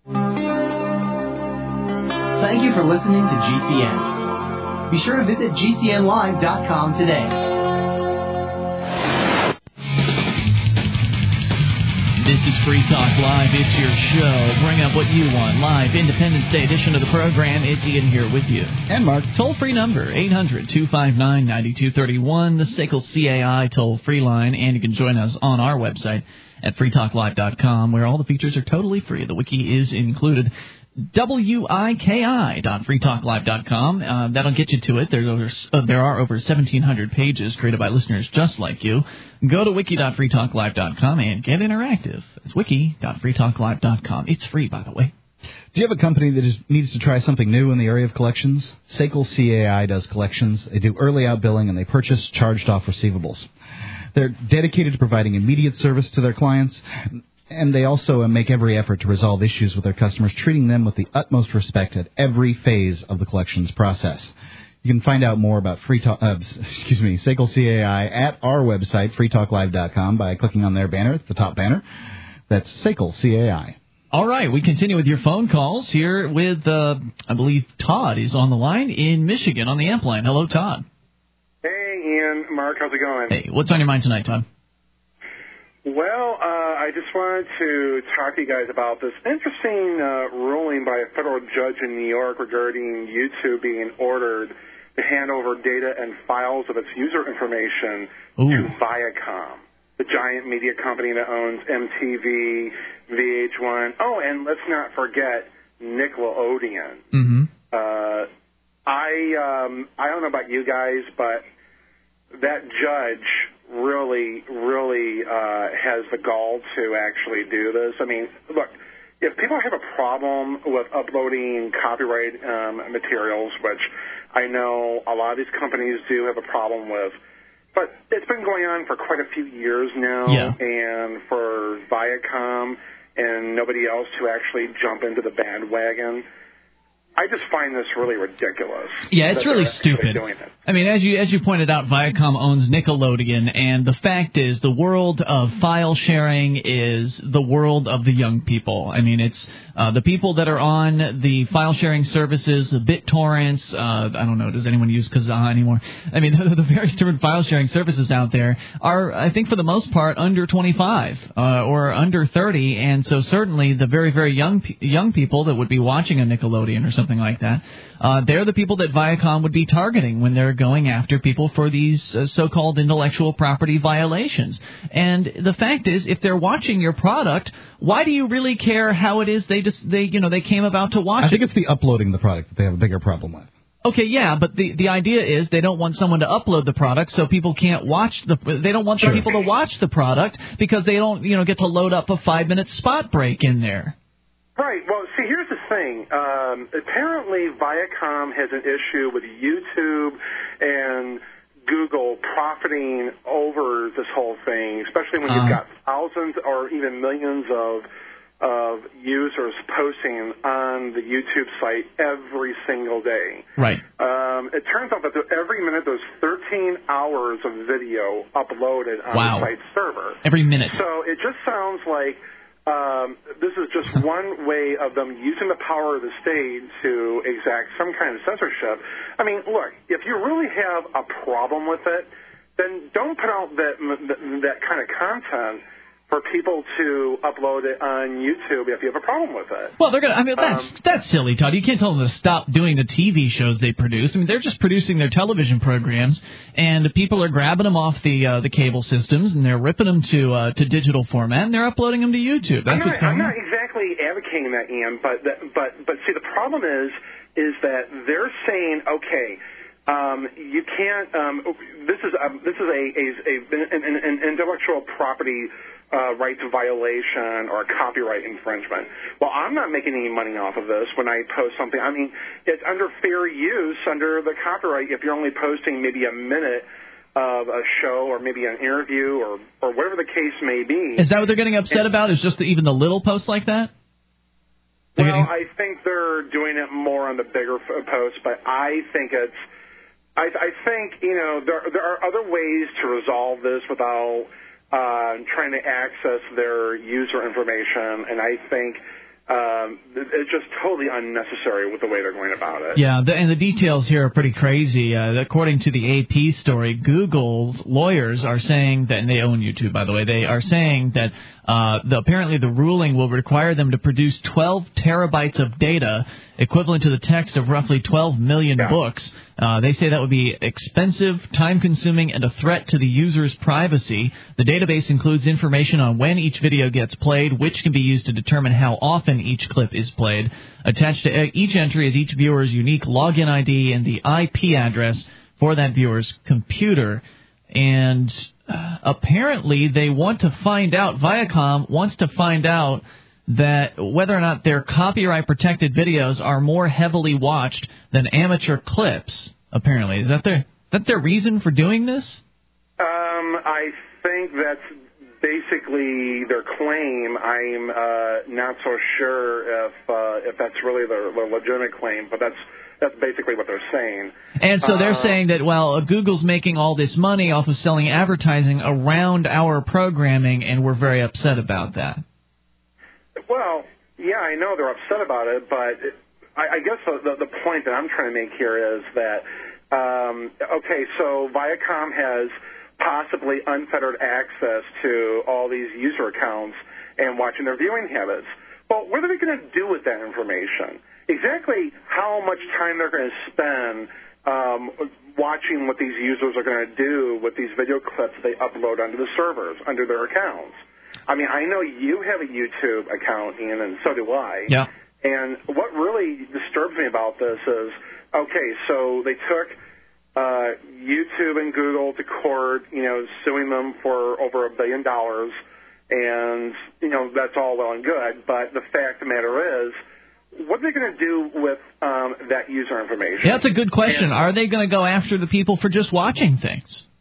S2: Thank you for listening to G C N. Be sure to visit G C N live dot com today. This is Free Talk Live. It's your show. Bring up what you want. Live Independence Day edition of the program. It's Ian here with you.
S3: And Mark.
S2: Toll-free number, eight hundred, two five nine, nine two three one, the S A C L C A I toll-free line. And you can join us on our website at free talk live dot com, where all the features are totally free. The wiki is included. wiki dot free talk live dot com. Uh, that'll get you to it. There's over, uh, there are over seventeen hundred pages created by listeners just like you. Go to wiki dot free talk live dot com and get interactive. It's wiki dot free talk live dot com. It's free, by the way.
S3: Do you have a company that is, needs to try something new in the area of collections? S A C L C A I does collections. They do early out billing, and they purchase charged-off receivables. They're dedicated to providing immediate service to their clients, and they also make every effort to resolve issues with their customers, treating them with the utmost respect at every phase of the collections process. You can find out more about free talk, uh, excuse me, S A C L C A I at our website, free talk live dot com, by clicking on their banner, the top banner. That's S A C L C A I.
S2: All right, we continue with your phone calls here with, uh, I believe, Todd is on the line in Michigan on the amp line. Hello, Todd.
S16: Hey, Ian. Mark, how's it going?
S2: Hey, what's on your mind tonight, Todd?
S16: Well, uh, I just wanted to talk to you guys about this interesting uh, ruling by a federal judge in New York regarding YouTube being ordered to hand over data and files of its user information
S2: Ooh.
S16: to Viacom, the giant media company that owns M T V, V H one. Oh, and let's not forget Nickelodeon.
S2: Mm-hmm.
S16: Uh, I um, I don't know about you guys, but that judge really, really uh, has the gall to actually do this. I mean, look, if people have a problem with uploading copyright um, materials, which I know a lot of these companies do have a problem with, But it's been going on for quite a few years now,
S2: yeah.
S16: and for Viacom and nobody else to actually jump into the bandwagon, I just find this really ridiculous.
S2: Yeah, it's really stupid.
S16: Doing it.
S2: I mean, as you as you pointed out, Viacom owns Nickelodeon, and the fact is the world of file sharing is the world of the young people. I mean, it's uh, the people that are on the file sharing services, the BitTorrents, uh, I don't know, does anyone use Kazaa anymore? I mean, the, the various different file sharing services out there are, I think for the most part, under twenty-five uh, or under thirty, and so certainly the very, very young young people that would be watching a Nickelodeon or something like that, uh, they're the people that Viacom would be targeting when they're going after people for these uh, so-called intellectual property violations. And the fact is, if they're watching your product, why do you really care how it is they just they you know they came about to watch it?
S3: I think it's the uploading the product that they have a bigger problem with.
S2: Okay, yeah, but the the idea is they don't want someone to upload the product so people can't watch the. They don't want the
S16: Sure.
S2: people to watch the product because they don't you know get to load up a five minute spot break in there.
S16: Right. Well, see, here's the thing. Um, apparently, Viacom has an issue with YouTube and Google profiting over this whole thing, especially when
S2: Uh.
S16: you've got thousands or even millions of of users posting on the YouTube site every single day.
S2: Right.
S16: Um, it turns out that there, every minute there's thirteen hours of video uploaded on
S2: Wow.
S16: the site's server.
S2: Every minute.
S16: So it just sounds like um, this is just one way of them using the power of the state to exact some kind of censorship. I mean, look, if you really have a problem with it, then don't put out that that kind of content for people to upload it on YouTube if you have a problem with it.
S2: Well, they're gonna. I mean, that's
S16: Um,
S2: that's silly, Todd. You can't tell them to stop doing the T V shows they produce. I mean, they're just producing their television programs, and the people are grabbing them off the uh, the cable systems, and they're ripping them to uh, to digital format, and they're uploading them to YouTube. That's
S16: I'm
S2: what's
S16: not, I'm
S2: going on.
S16: not exactly advocating that, Ian, but that, but but see, the problem is is that they're saying, okay, um, you can't. Um, this is a, this is a, a, a an, an, an intellectual property uh, rights violation or a copyright infringement. Well, I'm not making any money off of this when I post something. I mean, it's under fair use under the copyright if you're only posting maybe a minute of a show or maybe an interview or or whatever the case may be.
S2: Is that what they're getting upset about? Is just the, even the little posts like that? They're
S16: Well,
S2: getting-
S16: I think they're doing it more on the bigger f- posts, but I think it's. I, I think you know there there are other ways to resolve this without uh, trying to access their user information, and I think um, it's just totally unnecessary with the way they're going about it.
S2: Yeah, the, and the details here are pretty crazy. Uh, according to the A P story, Google's lawyers are saying that, and they own YouTube, by the way, they are saying that uh, the, apparently the ruling will require them to produce twelve terabytes of data, equivalent to the text of roughly twelve million
S16: Yeah.
S2: books. Uh, they say that would be expensive, time-consuming, and a threat to the user's privacy. The database includes information on when each video gets played, which can be used to determine how often each clip is played. Attached to each entry is each viewer's unique login I D and the I P address for that viewer's computer. And uh, apparently they want to find out, Viacom wants to find out that whether or not their copyright-protected videos are more heavily watched than amateur clips, apparently. Is that their, that their reason for doing this?
S16: Um, I think that's basically their claim. I'm uh, not so sure if uh, if that's really their, their legitimate claim, but that's that's basically what they're saying.
S2: And so they're
S16: Uh,
S2: saying that, well, Google's making all this money off of selling advertising around our programming, and we're very upset about that.
S16: Well, yeah, I know they're upset about it, but it, I, I guess the, the, the point that I'm trying to make here is that, um, okay, so Viacom has possibly unfettered access to all these user accounts and watching their viewing habits. Well, what are they going to do with that information? Exactly how much time they're going to spend um, watching what these users are going to do with these video clips they upload onto the servers, under their accounts. I mean, I know you have a YouTube account, Ian, and so do I.
S2: Yeah.
S16: And what really disturbs me about this is, okay, so they took uh, YouTube and Google to court, you know, suing them for over a billion dollars, and, you know, that's all well and good, but the fact of the matter is, what are they going to do with um, that user information?
S2: Yeah, that's a good question.
S16: And,
S2: Are they going to go after the people for just watching things?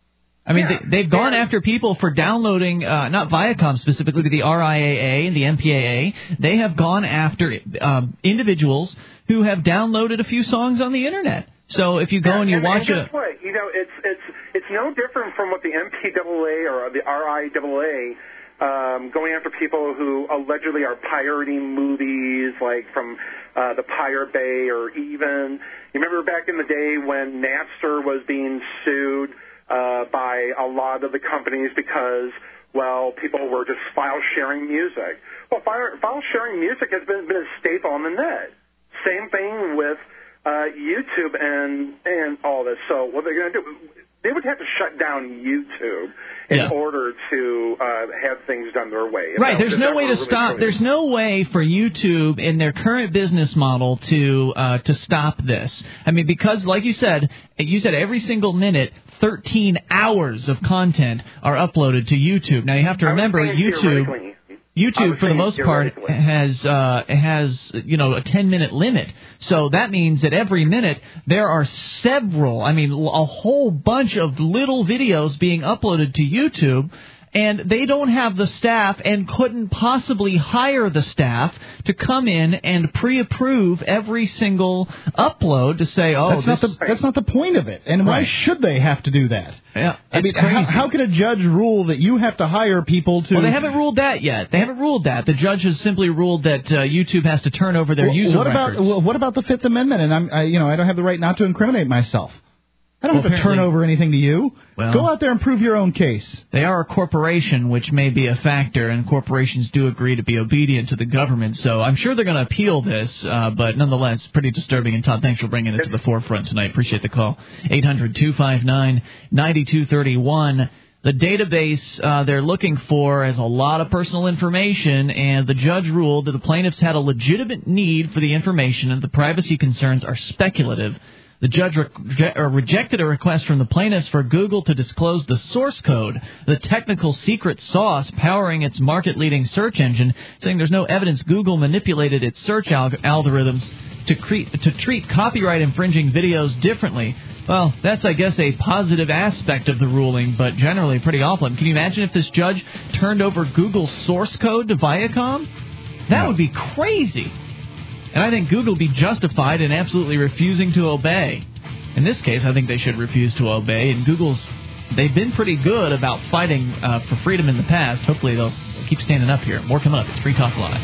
S2: I mean,
S16: Yeah.
S2: they, they've gone
S16: And-
S2: after people for downloading, uh, not Viacom specifically, but the R I A A and the M P A A. They have gone after um, individuals who have downloaded a few songs on the Internet. So if you go and you
S16: and,
S2: watch
S16: and
S2: a...
S16: guess what? You know, it's it's it's no different from what the M P A A or the R I A A um, going after people who allegedly are pirating movies, like from uh, the Pirate Bay, or even you remember back in the day when Napster was being sued uh, by a lot of the companies because, well, people were just file sharing music. Well, file, file sharing music has been, been a staple on the net. Same thing with uh, YouTube and and all this. So what they're going to do, they would have to shut down YouTube in
S2: Yeah.
S16: order to uh, have things done their way. If
S2: Right,
S16: that-
S2: there's
S16: if
S2: no
S16: that
S2: way
S16: were
S2: to
S16: really
S2: stop.
S16: truly-
S2: There's no way for YouTube in their current business model to uh, to stop this. I mean, because like you said, you said every single minute, thirteen hours of content are uploaded to YouTube. Now you have to
S16: I was
S2: remember
S16: saying
S2: YouTube.
S16: theoretically. I
S2: YouTube,
S16: was
S2: for the
S16: saying
S2: most part,
S16: theoretically.
S2: has uh, has you know a ten minute limit. So that means that every minute there are several, I mean, a whole bunch of little videos being uploaded to YouTube. And they don't have the staff and couldn't possibly hire the staff to come in and pre-approve every single upload to say, oh,
S3: that's not
S2: this,
S3: the that's not the point of it. And why
S2: Right.
S3: should they have to do that?
S2: Yeah,
S3: I
S2: it's
S3: mean, how,
S2: crazy.
S3: how can a judge rule that you have to hire people to?
S2: Well, they haven't ruled that yet. They haven't ruled that. The judge has simply ruled that uh, YouTube has to turn over their
S3: Well,
S2: user
S3: what
S2: records.
S3: about well, what about the Fifth Amendment? And I'm I, you know I don't have the right not to incriminate myself. I don't
S2: Well,
S3: have to turn
S2: apparently-
S3: over anything to you.
S2: Well-
S3: Go out there and prove your own case.
S2: They are a corporation, which may be a factor, and corporations do agree to be obedient to the government. So I'm sure they're going to appeal this, uh, but nonetheless, pretty disturbing. And Todd, thanks for bringing it to the forefront tonight. Appreciate the call. eight hundred two five nine nine two three one. The database uh, they're looking for has a lot of personal information, and the judge ruled that the plaintiffs had a legitimate need for the information, and the privacy concerns are speculative. The judge re- uh, rejected a request from the plaintiffs for Google to disclose the source code, the technical secret sauce powering its market-leading search engine, saying there's no evidence Google manipulated its search al- algorithms to, cre- to treat copyright-infringing videos differently. Well, that's, I guess, a positive aspect of the ruling, but generally pretty awful. And can you imagine if this judge turned over Google's source code to Viacom? That would be crazy. And I think Google would be justified in absolutely refusing to obey. In this case, I think they should refuse to obey. And Google's, they've been pretty good about fighting uh, for freedom in the past. Hopefully they'll keep standing up here. More coming up. It's Free Talk Live.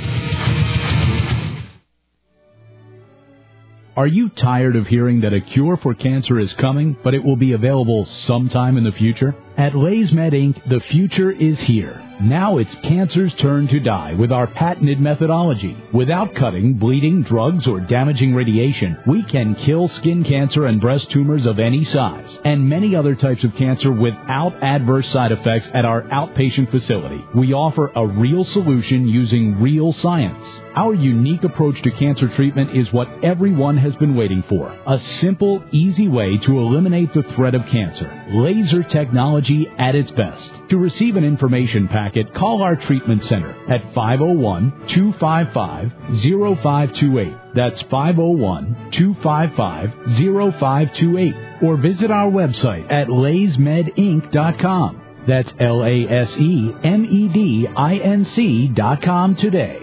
S17: Are you tired of hearing that a cure for cancer is coming, but it will be available sometime in the future? At LaysMed Incorporated, the future is here. Now it's cancer's turn to die with our patented methodology. Without cutting, bleeding, drugs, or damaging radiation, we can kill skin cancer and breast tumors of any size, and many other types of cancer without adverse side effects at our outpatient facility. We offer a real solution using real science. Our unique approach to cancer treatment is what everyone has been waiting for. A simple, easy way to eliminate the threat of cancer. Laser technology at its best. To receive an information packet, call our treatment center at five oh one, two five five, oh five two eight. That's five oh one, two five five, oh five two eight. Or visit our website at lays med inc dot com. That's L A S E M E D I N C dot com today.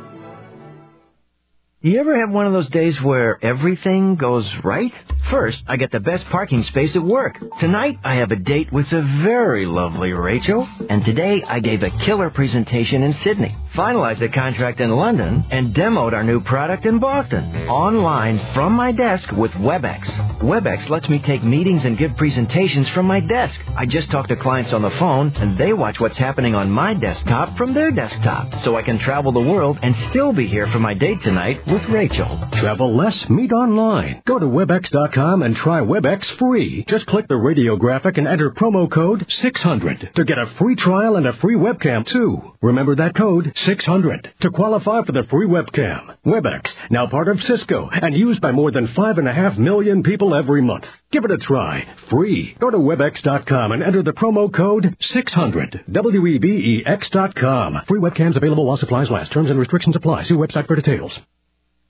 S18: You ever have one of those days where everything goes right? First, I get the best parking space at work. Tonight, I have a date with the very lovely Rachel. And today, I gave a killer presentation in Sydney, finalized a contract in London, and demoed our new product in Boston. Online from my desk with WebEx. WebEx lets me take meetings and give presentations from my desk. I just talk to clients on the phone, and they watch what's happening on my desktop from their desktop. So I can travel the world and still be here for my date tonight with Rachel.
S19: Travel less, meet online. Go to webex dot com and try WebEx free. Just click the radio graphic and enter promo code six hundred to get a free trial and a free webcam, too. Remember that code, six hundred, to qualify for the free webcam. WebEx, now part of Cisco and used by more than five and a half million people every month. Give it a try. Free. Go to webex dot com and enter the promo code six hundred. W E B E X dot com. Free webcams available while supplies last. Terms and restrictions apply. See website for details.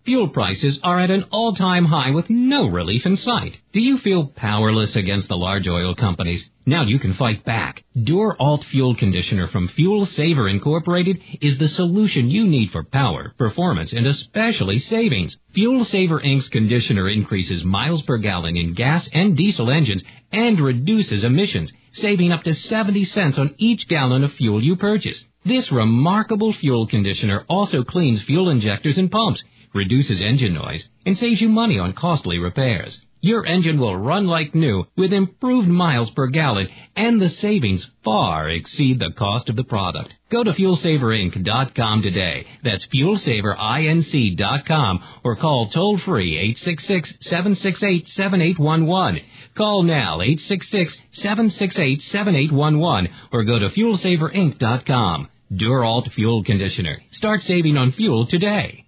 S20: Fuel prices are at an all-time high with no relief in sight. Do you feel powerless against the large oil companies? Now you can fight back. Dur-Alt Fuel Conditioner from Fuel Saver Incorporated is the solution you need for power, performance, and especially savings. Fuel Saver Incorporated's conditioner increases miles per gallon in gas and diesel engines and reduces emissions, saving up to seventy cents on each gallon of fuel you purchase. This remarkable fuel conditioner also cleans fuel injectors and pumps, reduces engine noise, and saves you money on costly repairs. Your engine will run like new with improved miles per gallon, and the savings far exceed the cost of the product. Go to fuel saver inc dot com today. That's fuel saver inc dot com, or call toll-free eight six six, seven six eight, seven eight one one. Call now eight six six, seven six eight, seven eight one one, or go to fuel saver inc dot com. Dur-Alt Fuel Conditioner. Start saving on fuel today.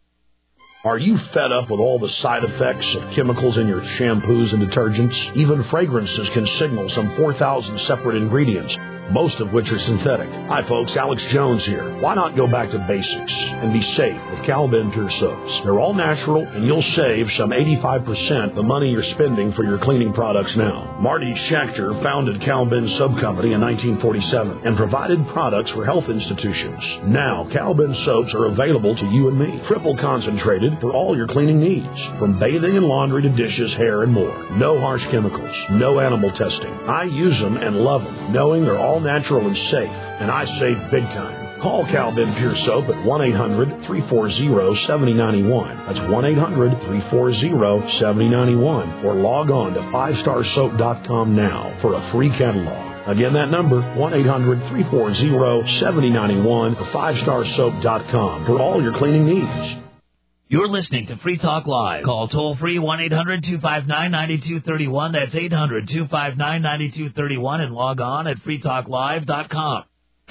S21: Are you fed up with all the side effects of chemicals in your shampoos and detergents? Even fragrances can signal some four thousand separate ingredients, most of which are synthetic. Hi folks, Alex Jones here. Why not go back to basics and be safe with Cal-Ben Pure Soaps? They're all natural, and you'll save some eighty-five percent the money you're spending for your cleaning products now. Marty Schechter founded Cal-Ben Soap Company in nineteen forty-seven and provided products for health institutions. Now, Cal-Ben soaps are available to you and me, triple concentrated for all your cleaning needs, from bathing and laundry to dishes, hair, and more. No harsh chemicals, no animal testing. I use them and love them, knowing they're all natural and safe, and I save big time. Call Cal-Ben Pure Soap at one eight hundred, three four zero, seven zero nine one. That's one eight hundred, three four zero, seven zero nine one. Or log on to five star soap dot com now for a free catalog. Again, that number, one eight hundred, three four zero, seven zero nine one, or five star soap dot com for all your cleaning needs.
S9: You're listening to Free Talk Live. Call toll-free one eight hundred, two five nine, nine two three one. That's eight hundred, two five nine, nine two three one, and log on at free talk live dot com.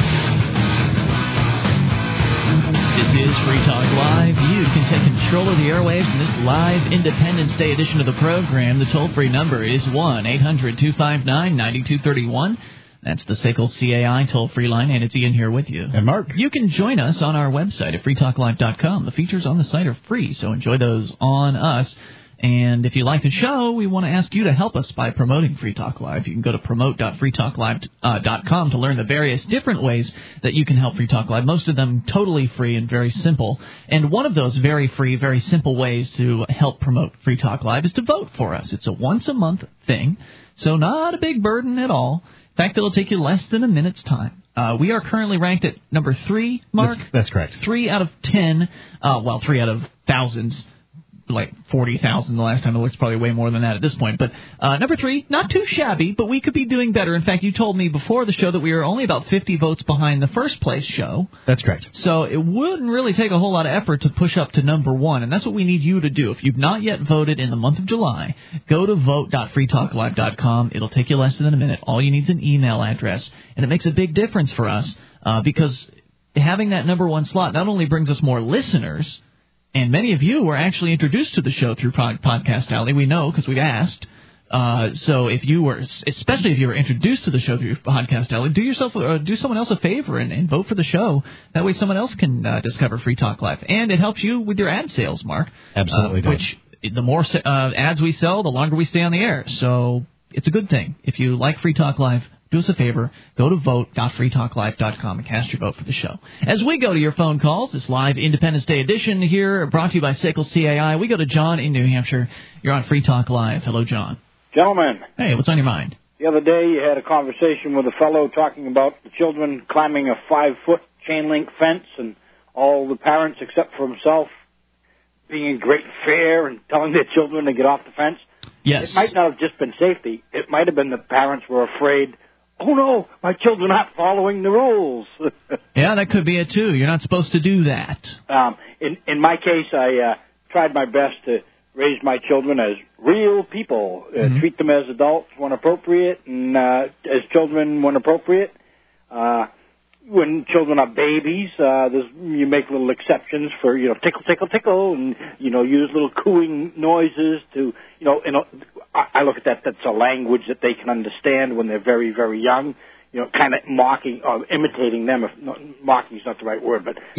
S2: This is Free Talk Live. You can take control of the airwaves in this live Independence Day edition of the program. The toll-free number is one eight hundred, two five nine, nine two three one. That's the S A C L C A I toll-free line, and it's Ian here with you.
S3: And Mark.
S2: You can join us on our website at free talk live dot com. The features on the site are free, so enjoy those on us. And if you like the show, we want to ask you to help us by promoting Free Talk Live. You can go to promote dot free talk live dot com to learn the various different ways that you can help Free Talk Live, most of them totally free and very simple. And one of those very free, very simple ways to help promote Free Talk Live is to vote for us. It's a once-a-month thing, so not a big burden at all. In fact, it'll take you less than a minute's time. Uh, we are currently ranked at number three, Mark.
S3: That's, that's correct.
S2: Three out of ten, uh, well, three out of thousands, like forty thousand the last time I looked, probably way more than that at this point. But uh, number three, not too shabby, but we could be doing better. In fact, you told me before the show that we were only about fifty votes behind the first place show.
S3: That's correct.
S2: So it wouldn't really take a whole lot of effort to push up to number one, and that's what we need you to do. If you've not yet voted in the month of July, go to vote dot free talk live dot com. It'll take you less than a minute. All you need is an email address, and it makes a big difference for us uh, because having that number one slot not only brings us more listeners, and many of you were actually introduced to the show through Podcast Alley. We know because we've asked. Uh, so if you were, especially if you were introduced to the show through Podcast Alley, do yourself, uh, do someone else a favor and, and vote for the show. That way, someone else can uh, discover Free Talk Live, and it helps you with your ad sales, Mark.
S3: Absolutely,
S2: uh,
S3: does.
S2: Which the more uh, ads we sell, the longer we stay on the air. So it's a good thing. If you like Free Talk Live, do us a favor, go to vote dot free talk live dot com and cast your vote for the show. As we go to your phone calls, this live Independence Day edition here, brought to you by S A C L C A I. We go to John in New Hampshire. You're on Free Talk Live. Hello, John.
S22: Gentlemen.
S2: Hey, what's on your mind?
S22: The other day you had a conversation with a fellow talking about the children climbing a five-foot chain-link fence and all the parents except for himself being in great fear and telling their children to get off the fence.
S2: Yes.
S22: It might not have just been safety. It might have been the parents were afraid, oh, no, my children aren't following the rules.
S2: Yeah, that could be it, too. You're not supposed to do that.
S22: Um, in, in my case, I uh, tried my best to raise my children as real people, uh, mm-hmm. treat them as adults when appropriate, and uh, as children when appropriate. Uh, when children are babies, uh, there's, you make little exceptions for, you know, tickle, tickle, tickle, and, you know, use little cooing noises to, you know, and I, I look at that, that's a language that they can understand when they're very, very young, you know, kind of mocking or imitating them. If not, mocking is not the right word, but
S3: yeah.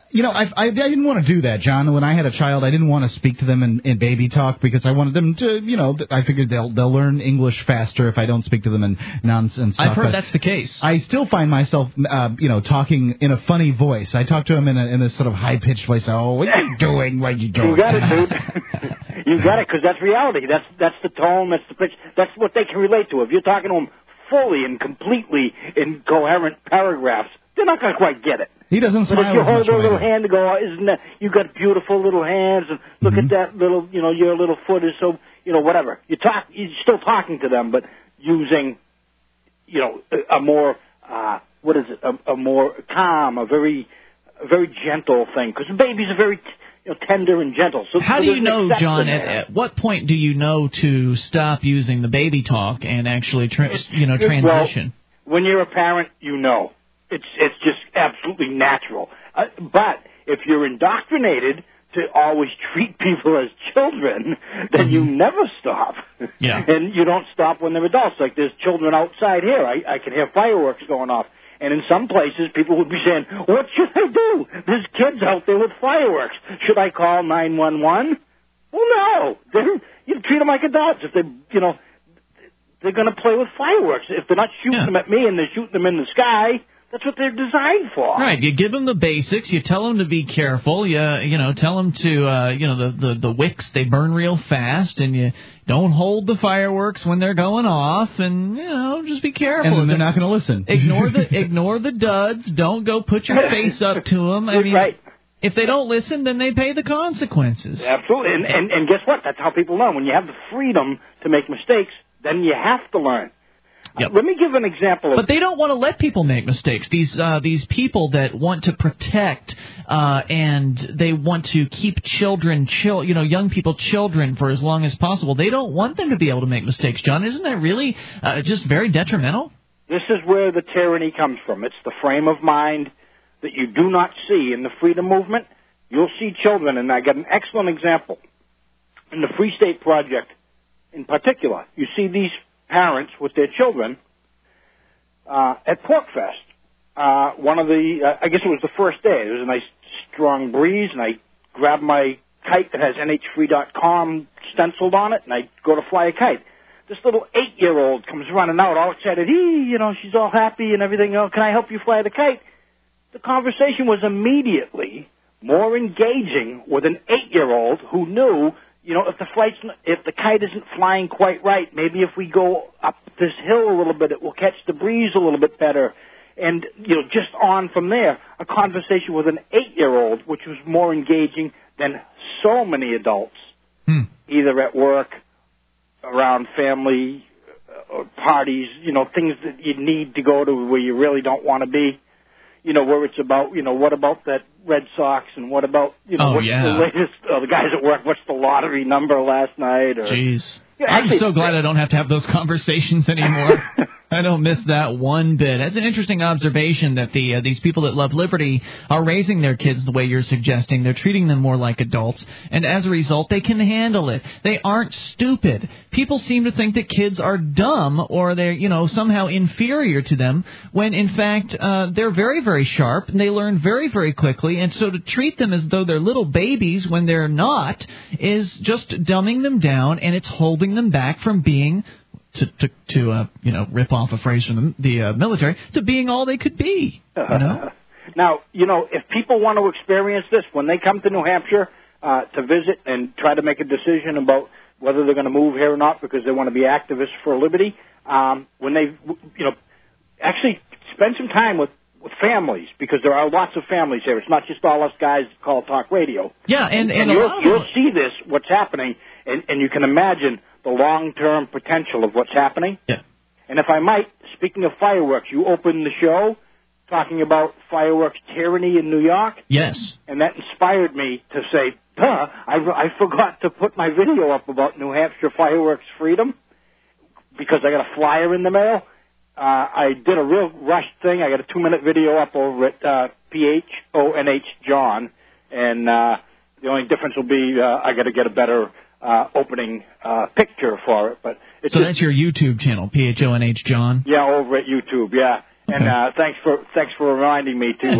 S3: You know, I, I I didn't want to do that, John. When I had a child, I didn't want to speak to them in, in baby talk because I wanted them to, you know, I figured they'll they'll learn English faster if I don't speak to them in nonsense talk.
S2: I've heard
S3: but
S2: that's the case.
S3: I still find myself, uh, you know, talking in a funny voice. I talk to them in a in a sort of high pitched voice. Oh, what are you doing? What are you doing?
S22: You got it, dude. You got it, because that's reality. That's that's the tone. That's the pitch. That's what they can relate to. If you're talking to them fully and completely in coherent paragraphs, they're not going to quite get it.
S3: He doesn't smile
S22: But if you
S3: as
S22: hold
S3: much
S22: their
S3: when I
S22: little
S3: do.
S22: hand and go, oh, isn't that, you got beautiful little hands, and look
S3: Mm-hmm.
S22: at that little, you know, your little foot is so, you know, whatever. You talk, you're still talking to them, but using, you know, a, a more, uh, what is it, a, a more calm, a very, a very gentle thing. Because babies are very, you know, tender and gentle. So
S2: How
S22: so
S2: do you
S22: there's an
S2: know,
S22: exception
S2: John, at,
S22: there.
S2: at what point do you know to stop using the baby talk and actually, tra- you know,
S22: Well,
S2: transition?
S22: when you're a parent, you know. It's it's just absolutely natural. Uh, but if you're indoctrinated to always treat people as children, then you never stop.
S2: Yeah.
S22: And you don't stop when they're adults. Like there's children outside here. I, I can hear fireworks going off. And in some places, people would be saying, what should I do? There's kids out there with fireworks. Should I call nine one one? Well, no. They're, you treat them like adults. If they, you know, they're going to play with fireworks. If they're not shooting them at me and they're shooting them in the sky, that's what they're designed for.
S2: Right, you give them the basics, you tell them to be careful, you you know, tell them to, uh, you know, the, the, the wicks, they burn real fast, and you don't hold the fireworks when they're going off, and, you know, just be careful.
S3: And then they're not going to listen.
S2: Ignore the ignore the duds, don't go put your face up to them. I mean,
S22: right.
S2: If they don't listen, then they pay the consequences.
S22: Absolutely. And, and, and guess what? That's how people learn. When you have the freedom to make mistakes, then you have to learn.
S2: Yep.
S22: Uh, let me give an example of...
S2: But they don't want to let people make mistakes. These uh, these people that want to protect uh, and they want to keep children, chil- you know, young people children for as long as possible. They don't want them to be able to make mistakes, John. Isn't that really uh, just very detrimental?
S22: This is where the tyranny comes from. It's the frame of mind that you do not see in the freedom movement. You'll see children, and I got an excellent example. In the Free State Project in particular, you see these parents with their children uh, at PorcFest. Uh, one of the, uh, I guess it was the first day. There was a nice strong breeze, and I grabbed my kite that has N H free dot com stenciled on it, and I go to fly a kite. This little eight-year-old comes running out, all excited. He, you know, she's all happy and everything. Oh, can I help you fly the kite? The conversation was immediately more engaging with an eight-year-old who knew, you know, if the flight's, if the kite isn't flying quite right, maybe if we go up this hill a little bit, it will catch the breeze a little bit better. And, you know, just on from there, a conversation with an eight-year-old, which was more engaging than so many adults,
S2: hmm.
S22: either at work, around family, or parties, you know, things that you need to go to where you really don't want to be. You know, where it's about, you know, what about that Red Sox and what about, you know,
S2: Oh,
S22: what's
S2: yeah.
S22: the latest, uh, the guys at work, what's the lottery number last night? Or,
S2: Jeez.
S22: Yeah,
S2: I'm
S22: actually-
S2: so glad I don't have to have those conversations anymore. I don't miss that one bit. That's an interesting observation that the uh, these people that love liberty are raising their kids the way you're suggesting. They're treating them more like adults, and as a result, they can handle it. They aren't stupid. People seem to think that kids are dumb or they're, you know, somehow inferior to them, when in fact uh, they're very, very sharp and they learn very, very quickly. And so to treat them as though they're little babies when they're not is just dumbing them down, and it's holding them back from being, to to, to uh, you know, rip off a phrase from the, the uh, military, to being all they could be. You know?
S22: Now, you know, if people want to experience this, when they come to New Hampshire uh, to visit and try to make a decision about whether they're going to move here or not because they want to be activists for liberty, um, when they, you know, actually spend some time with, with families, because there are lots of families here. It's not just all us guys that call talk radio.
S2: Yeah, and, and,
S22: and
S2: a
S22: you'll,
S2: lot of
S22: you'll see this, what's happening, and, and you can imagine the long-term potential of what's happening.
S2: Yeah.
S22: And if I might, speaking of fireworks, you opened the show talking about fireworks tyranny in New York.
S2: Yes.
S22: And that inspired me to say, huh, I, I forgot to put my video up about New Hampshire fireworks freedom because I got a flyer in the mail. Uh, I did a real rushed thing. I got a two-minute video up over at uh, P H O N H John, and uh, the only difference will be uh, I got to get a better uh, opening uh, picture for it. But it's
S2: so
S22: just,
S2: that's your YouTube channel, P H O N H John.
S22: yeah, over at YouTube, yeah. And
S2: Okay.
S22: uh, thanks for thanks for reminding me to
S2: Yeah,
S22: uh,
S2: John.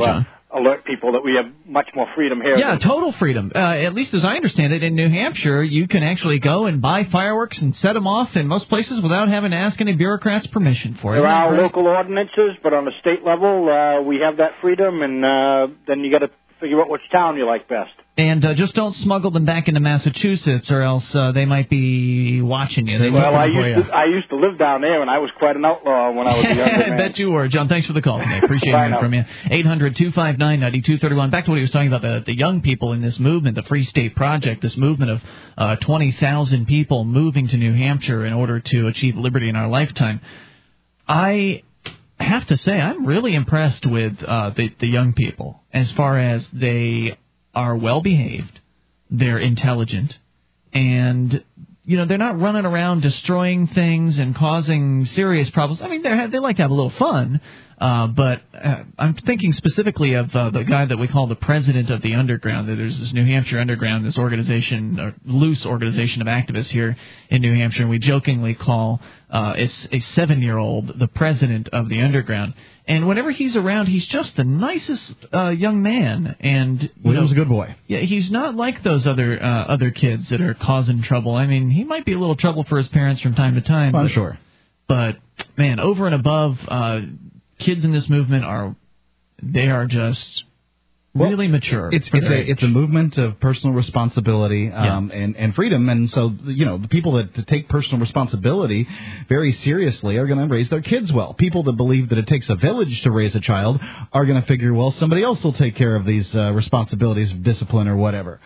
S22: alert people that we have much more freedom here.
S2: Yeah, total freedom. Uh, at least as I understand it, in New Hampshire, you can actually go and buy fireworks and set them off in most places without having to ask any bureaucrats permission for it.
S22: There are local ordinances, but on the state level, uh, we have that freedom, and uh, then you got to figure out which town you like best.
S2: And uh, just don't smuggle them back into Massachusetts, or else uh, they might be watching you. They
S22: well, I used, to, I used to live down there, and I was quite an outlaw when I was a younger man.
S2: I bet you were. John, thanks for the call today. Appreciate
S22: Bye
S2: hearing
S22: now.
S2: from you. eight hundred two five nine nine two three one. Back to what he was talking about, the, the young people in this movement, the Free State Project, this movement of uh, twenty thousand people moving to New Hampshire in order to achieve liberty in our lifetime. I have to say, I'm really impressed with uh, the, the young people as far as they are well-behaved. They're intelligent, and, you know, they're not running around destroying things and causing serious problems. I mean, they they like to have a little fun, uh, but uh, I'm thinking specifically of uh, the guy that we call the president of the underground. There's this New Hampshire Underground, this organization, or loose organization of activists here in New Hampshire, and we jokingly call uh, a, a seven-year-old the president of the underground. And whenever he's around, he's just the nicest uh, young man. And you
S3: well,
S2: know,
S3: he was a good boy.
S2: Yeah, he's not like those other uh, other kids that are causing trouble. I mean, he might be a little trouble for his parents from time to time.
S3: I'm
S2: but,
S3: sure.
S2: But man, over and above, uh, kids in this movement are they are just really mature.
S3: It's it's a it's a movement of personal responsibility um,
S2: yeah.
S3: and and freedom, and so you know the people that, that take personal responsibility very seriously are going to raise their kids well. People that believe that it takes a village to raise a child are going to figure, well, somebody else will take care of these uh, responsibilities, discipline, or whatever.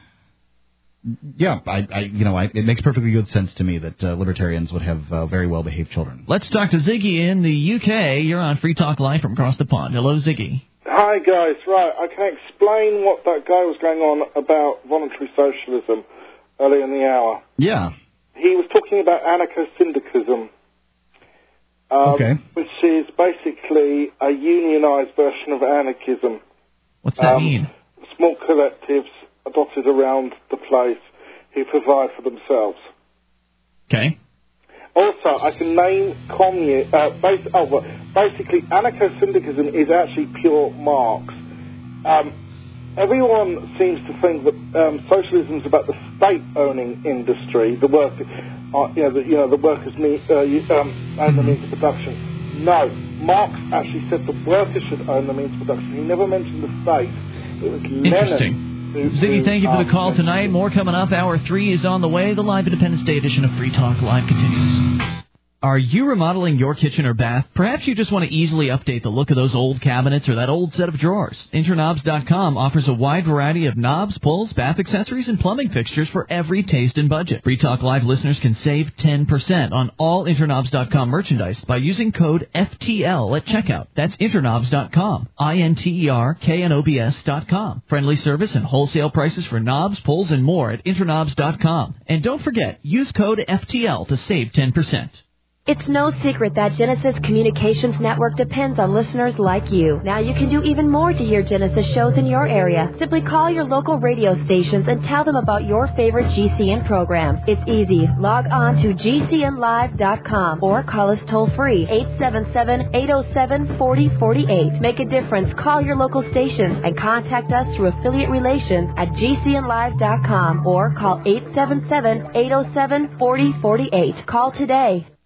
S3: Yeah, I, I you know I, it makes perfectly good sense to me that uh, libertarians would have uh, very well behaved children.
S2: Let's talk to Ziggy in the U K. You're on Free Talk Live from across the pond. Hello, Ziggy.
S1: Hi guys, right, I can explain what that guy was going on about voluntary socialism earlier in the hour.
S3: Yeah.
S1: He was talking about anarcho-syndicalism, um,
S3: okay.
S1: which is basically a unionized version of anarchism.
S2: What's that
S1: um,
S2: mean?
S1: Small collectives are dotted around the place who provide for themselves.
S2: Okay.
S1: Also, I can name commun. Uh, bas- oh, well, basically, anarcho-syndicalism is actually pure Marx. Um, everyone seems to think that um, socialism is about the state-owning industry, the work, uh, you know, the, you know, the workers mean, uh, um, own the means of production. No, Marx actually said the workers should own the means of production. He never mentioned the state. It was
S2: Interesting.
S1: Lenin. Who,
S2: Ziggy,
S1: who,
S2: thank you for
S1: um,
S2: the call tonight. More coming up. Hour three is on the way. The live Independence Day edition of Free Talk Live continues. Are you remodeling your kitchen or bath? Perhaps you just want to easily update the look of those old cabinets or that old set of drawers. Interknobs dot com offers a wide variety of knobs, pulls, bath accessories, and plumbing fixtures for every taste and budget. Free Talk Live listeners can save ten percent on all Interknobs dot com merchandise by using code F T L at checkout. That's Interknobs dot com. I N T E R K N O B S dot com. Friendly service and wholesale prices for knobs, pulls, and more at Interknobs dot com. And don't forget, use code F T L to save ten percent.
S4: It's no secret that Genesis Communications Network depends on listeners like you. Now you can do even more to hear Genesis shows in your area. Simply call your local radio stations and tell them about your favorite G C N programs. It's easy. Log on to G C N live dot com or call us toll-free, eight seven seven, eight oh seven, four oh four eight. Make a difference. Call your local station and contact us through affiliate relations at G C N live dot com or call eight seven seven, eight oh seven, four oh four eight. Call today.